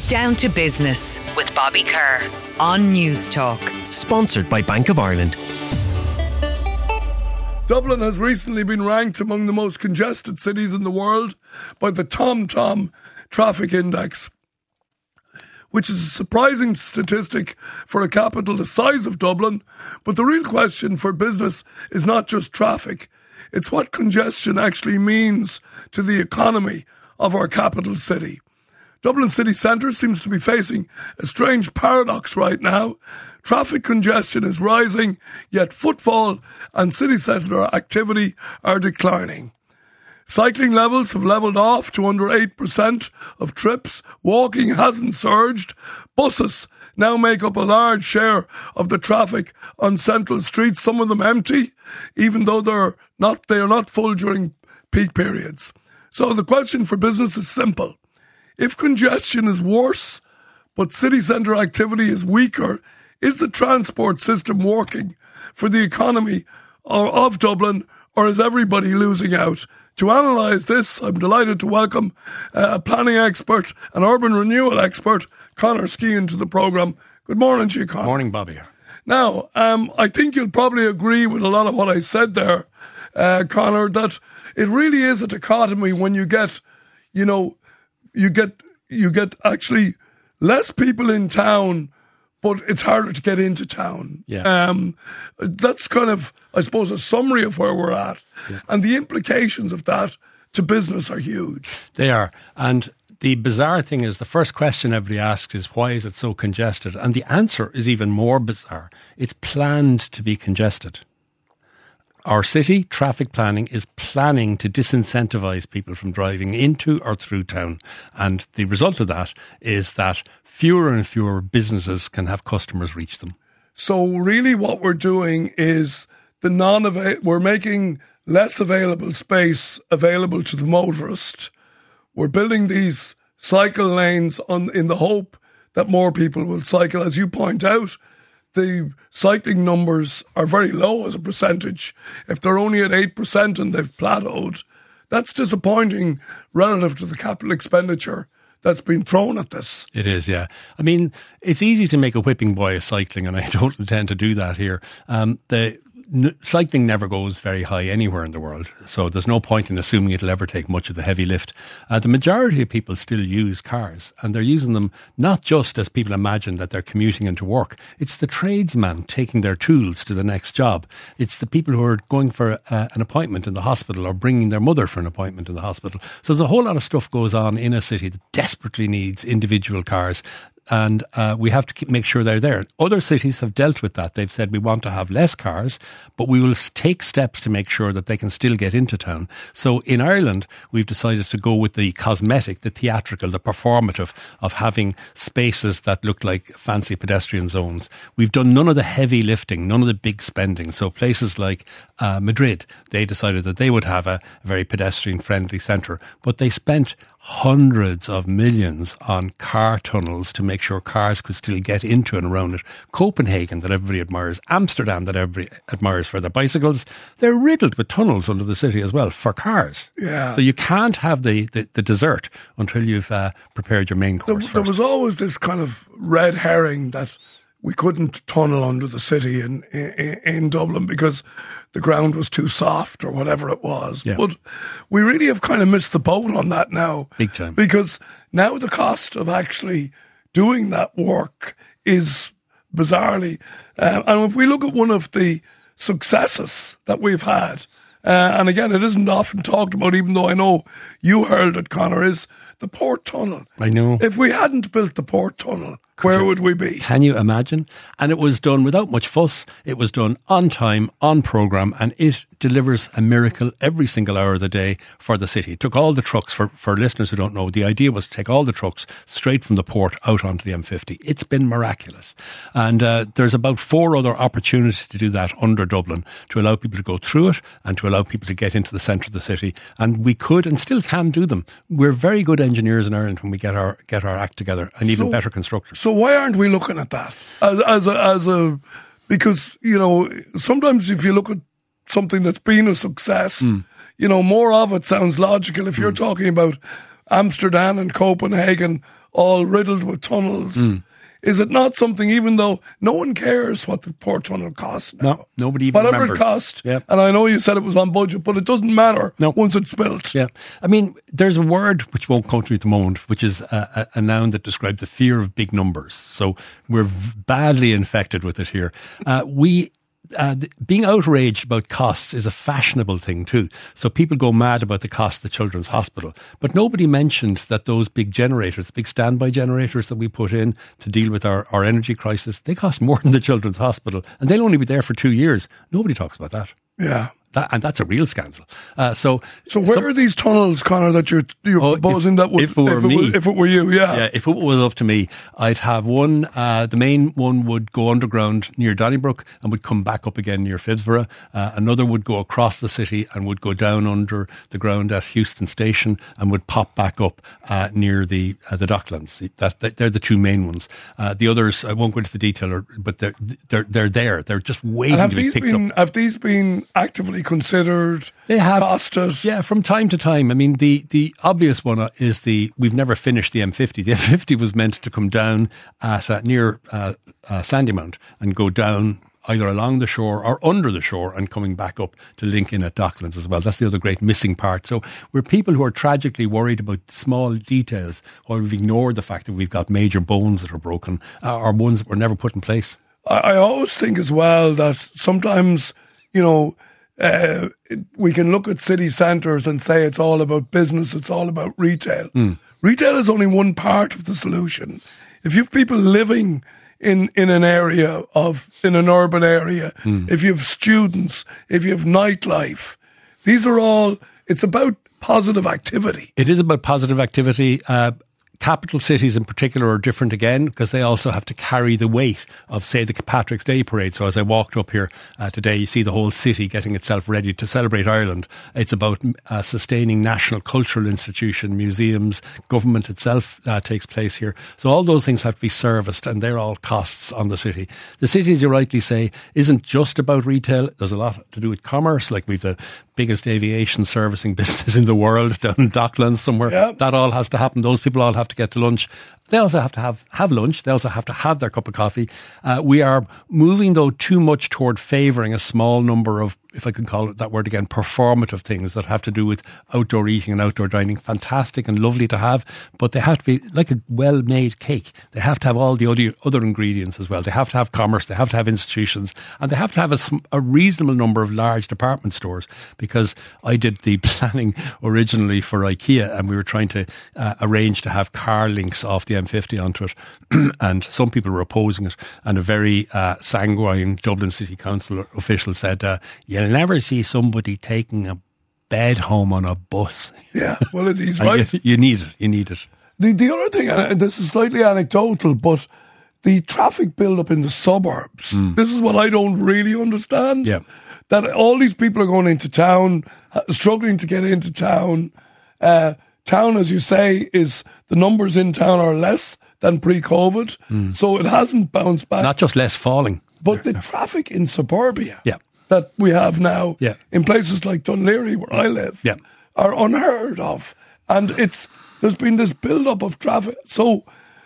Down to Business with Bobby Kerr on News Talk. Sponsored by Bank of Ireland. Dublin has recently been ranked among the most congested cities in the world by the TomTom Traffic Index, which is a surprising statistic for a capital the size of Dublin. But the real question for business is not just traffic. It's what congestion actually means to the economy of our capital city. Dublin city centre seems to be facing a strange paradox right now. Traffic congestion is rising, yet footfall and city centre activity are declining. Cycling levels have levelled off to under 8% of trips. Walking hasn't surged. Buses now make up a large share of the traffic on central streets, some of them empty, even though they are not full during peak periods. So the question for business is simple. If congestion is worse, but city centre activity is weaker, is the transport system working for the economy of Dublin, or is everybody losing out? To analyse this, I'm delighted to welcome a planning expert, an urban renewal expert, Conor Skehan, to the programme. Good morning to you, Conor. Morning, Bobby. Now, I think you'll probably agree with a lot of what I said there, Conor, that it really is a dichotomy when you get actually less people in town, but it's harder to get into town. Yeah. That's kind of, I suppose, a summary of where we're at. Yeah. And the implications of that to business are huge. They are. And the bizarre thing is, the first question everybody asks is, why is it so congested? And the answer is even more bizarre. It's planned to be congested. Our city traffic planning is planning to disincentivise people from driving into or through town. And the result of that is that fewer and fewer businesses can have customers reach them. So really what we're doing is we're making less available space available to the motorist. We're building these cycle lanes in the hope that more people will cycle. As you point out, the cycling numbers are very low as a percentage. If they're only at 8% and they've plateaued, that's disappointing relative to the capital expenditure that's been thrown at this. It is, yeah. I mean, it's easy to make a whipping boy of cycling, and I don't intend to do that here. Cycling never goes very high anywhere in the world, so there's no point in assuming it'll ever take much of the heavy lift. The majority of people still use cars, and they're using them not just as people imagine that they're commuting into work. It's the tradesman taking their tools to the next job. It's the people who are going for an appointment in the hospital or bringing their mother for an appointment in the hospital. So there's a whole lot of stuff goes on in a city that desperately needs individual cars. And we have to make sure they're there. Other cities have dealt with that. They've said we want to have less cars, but we will take steps to make sure that they can still get into town. So in Ireland, we've decided to go with the cosmetic, the theatrical, the performative of having spaces that look like fancy pedestrian zones. We've done none of the heavy lifting, none of the big spending. So places like Madrid, they decided that they would have a very pedestrian-friendly centre, but they spent hundreds of millions on car tunnels to make sure cars could still get into and around it. Copenhagen, that everybody admires, Amsterdam, that everybody admires for their bicycles, they're riddled with tunnels under the city as well for cars. Yeah. So you can't have the dessert until you've prepared your main course first. There was always this kind of red herring that we couldn't tunnel under the city in Dublin because the ground was too soft or whatever it was. Yeah. But we really have kind of missed the boat on that now. Big time. Because now the cost of actually doing that work is bizarrely... and if we look at one of the successes that we've had, and again, it isn't often talked about, even though I know you heard it, Conor, is the Port Tunnel. I know. If we hadn't built the Port Tunnel, where would we be? Can you imagine? And it was done without much fuss. It was done on time, on programme, and it delivers a miracle every single hour of the day for the city. It took all the trucks, for listeners who don't know, the idea was to take all the trucks straight from the port out onto the M50. It's been miraculous. And there's about 4 other opportunities to do that under Dublin, to allow people to go through it and to allow people to get into the centre of the city. And we could and still can do them. We're very good engineers in Ireland when we get our act together, and even better constructors. So why aren't we looking at that because, sometimes if you look at something that's been a success, more of it sounds logical. If you're talking about Amsterdam and Copenhagen all riddled with tunnels. Is it not something, even though no one cares what the poor tunnel costs now? No, nobody even Whatever remembers. it cost, Yeah. and I know you said it was on budget, but it doesn't matter No. once it's built. Yeah. I mean, there's a word which won't come to me at the moment, which is a noun that describes the fear of big numbers. So we're badly infected with it here. Being outraged about costs is a fashionable thing too. So people go mad about the cost of the Children's Hospital. But nobody mentioned that those big generators, big standby generators that we put in to deal with our energy crisis, they cost more than the Children's Hospital. And they'll only be there for 2 years. Nobody talks about that. Yeah. And that's a real scandal. So where are these tunnels, Conor, that you're proposing that would, if it were you, Yeah, if it was up to me, I'd have one, the main one would go underground near Donnybrook and would come back up again near Phibsborough. Another would go across the city and would go down under the ground at Houston Station and would pop back up near the Docklands. They're the two main ones. The others, I won't go into the detail, but they're there. They're just waiting to be picked up. Have these been actively considered? They have costed? Yeah, from time to time. I mean, the obvious one is we've never finished the M50. The M50 was meant to come down at near Sandymount and go down either along the shore or under the shore and coming back up to link in at Docklands as well. That's the other great missing part. So we're people who are tragically worried about small details while we've ignored the fact that we've got major bones that are broken or ones that were never put in place. I always think as well that sometimes, we can look at city centres and say it's all about business, it's all about retail. Retail is only one part of the solution. If you have people living in an urban area, if you have students, if you have nightlife, these are all, it's about positive activity. It is about positive activity. Capital cities in particular are different again because they also have to carry the weight of, say, the Patrick's Day parade. So as I walked up here today, you see the whole city getting itself ready to celebrate Ireland. It's about sustaining national cultural institution, museums, government itself takes place here. So all those things have to be serviced and they're all costs on the city. The city, as you rightly say, isn't just about retail. There's a lot to do with commerce, like we've the biggest aviation servicing business in the world down in Docklands somewhere. Yeah. That all has to happen. Those people all have to get to lunch. They also have to have lunch. They also have to have their cup of coffee. We are moving, though, too much toward favouring a small number of, if I can call it that word again, performative things that have to do with outdoor eating and outdoor dining. Fantastic and lovely to have, but they have to be like a well-made cake. They have to have all the other ingredients as well. They have to have commerce. They have to have institutions. And they have to have a reasonable number of large department stores, because I did the planning originally for IKEA and we were trying to arrange to have car links off the M50 onto it. And some people were opposing it. And a very sanguine Dublin City Council official said, you'll never see somebody taking a bed home on a bus. Yeah, well, he's right. You need it. The other thing, and this is slightly anecdotal, but the traffic build-up in the suburbs, this is what I don't really understand. Yeah. That all these people are going into town, struggling to get into town. Town, as you say, is the numbers in town are less than pre-COVID, so it hasn't bounced back. Not just less falling. But the traffic in suburbia that we have now in places like Dunleary, where I live, are unheard of. And there's been this build-up of traffic. So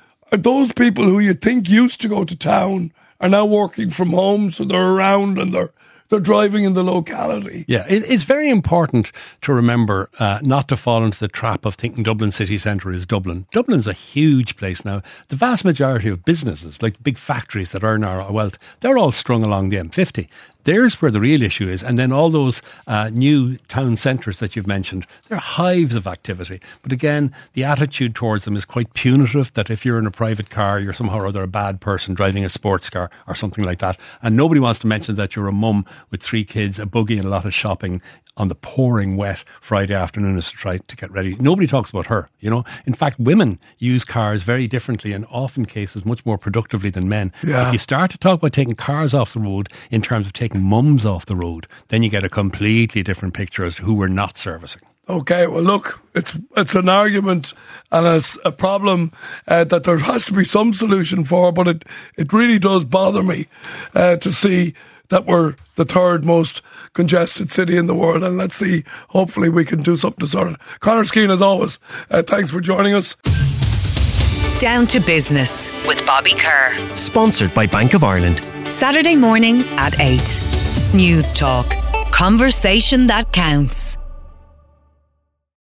those people who you think used to go to town are now working from home, so they're around and they're driving in the locality. Yeah, it's very important to remember not to fall into the trap of thinking Dublin city centre is Dublin. Dublin's a huge place now. The vast majority of businesses, like big factories that earn our wealth, they're all strung along the M50. There's where the real issue is. And then all those new town centres that you've mentioned, they're hives of activity. But again, the attitude towards them is quite punitive, that if you're in a private car, you're somehow or other a bad person driving a sports car or something like that. And nobody wants to mention that you're a mum with 3 kids, a buggy and a lot of shopping on the pouring wet Friday afternoon as to try to get ready. Nobody talks about her, you know. In fact, women use cars very differently and often cases much more productively than men. Yeah. If you start to talk about taking cars off the road in terms of taking mums off the road, then you get a completely different picture as to who we're not servicing. Okay, well, look, it's an argument and a problem that there has to be some solution for, but it really does bother me to see that we're the 3rd most congested city in the world, and let's see, hopefully we can do something to sort it. Conor Skehan, as always, thanks for joining us. Down to Business with Bobby Kerr. Sponsored by Bank of Ireland. Saturday morning at 8. News Talk. Conversation that counts.